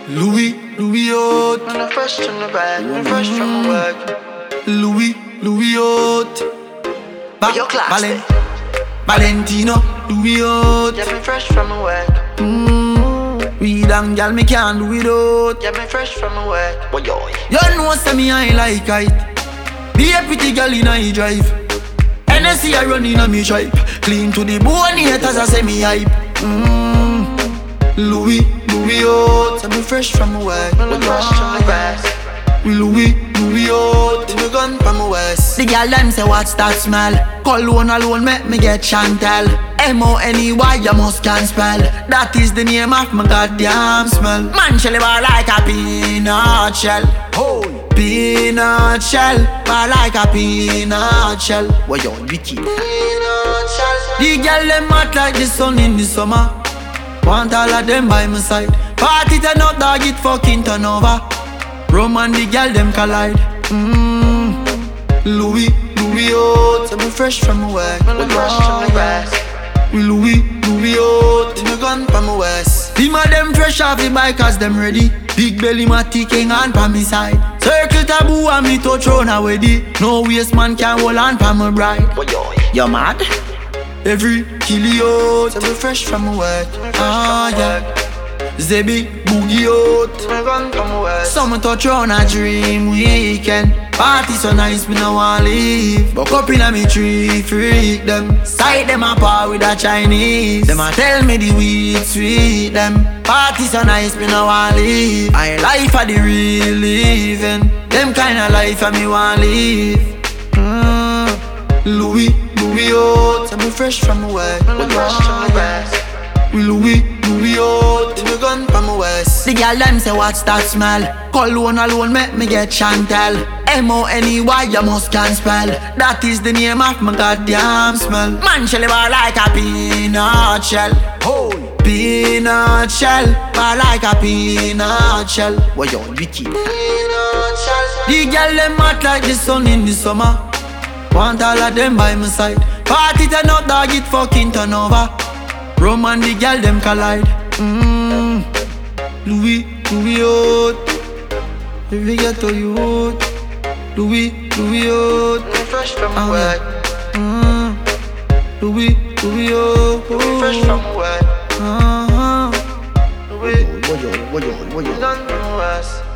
Louis out. When I'm fresh from the bag, when I'm fresh from the work. Louis out. Your class there. Valentino, Louis out. Yeah, me fresh from the work. Weed and gal, me can't do without. Yeah, me fresh from the work. Boy, yo. You know say me I like it. Be a pretty gal in a drive. NSC I run in a me tribe. Clean to the bone, haters I say me hype. Louis out. Yeah, me fresh from the work. When I'm fresh from the bag. Louis out. Me gun from the west. The gal them say what's that smell? Cologne alone make me get Chantel. M-O-N-E-Y you must can spell. That is the name of my goddamn smell. Man shell bar like a peanut shell. Oh, Peanut shell, bar like a peanut shell. boy, yo, wicked. The gal them hot like the sun in the summer. Want all of them by my side. Party turn up, dog, it fucking turn over. Rum and the gal them collide. Louis out. Yeah, me fresh from the work. When I'm fresh from the bag. Louis out. Me gun from the west. Him a them fresh off the bikers them ready. Big belly matty king on pa me side. Circle taboo and me touch round already. No waste man can hold on pa my bride. Boy, yo. You mad? Every killie out. Yeah, me fresh from the work. Yeah. Zebi boogie out. Me gun from the west. Some touch round a dream weekend. Party so nice, me no want leave. Buck up in a me tree, freak them. Sight them a par with a Chinese. Them a tell me the weed sweet them. Party so nice, me no want leave. I life a the real living. Them kind of life a me want live. Louis out. Yeah, me fresh from the work. When I'm fresh from the bag. Louis out. Me gun from the west. The gal them say what's that smell? Cologne alone make me get Chantel. M-O-N-E-Y you must can spell. That is the name of my goddamn smell. Man shell bar like a peanut shell. Oh, Peanut shell, bar like a peanut shell. boy, yo, wicked. The gal them hot like the sun in the summer. Want all of them by my side. Party turn up, dog, it fucking turn over. Rum and the gal them collide. Louis out. If we get to you out. Louis out. Me fresh from the work. Louis out. Me fresh from the work. Louis, Boy, yo. me gun from the west.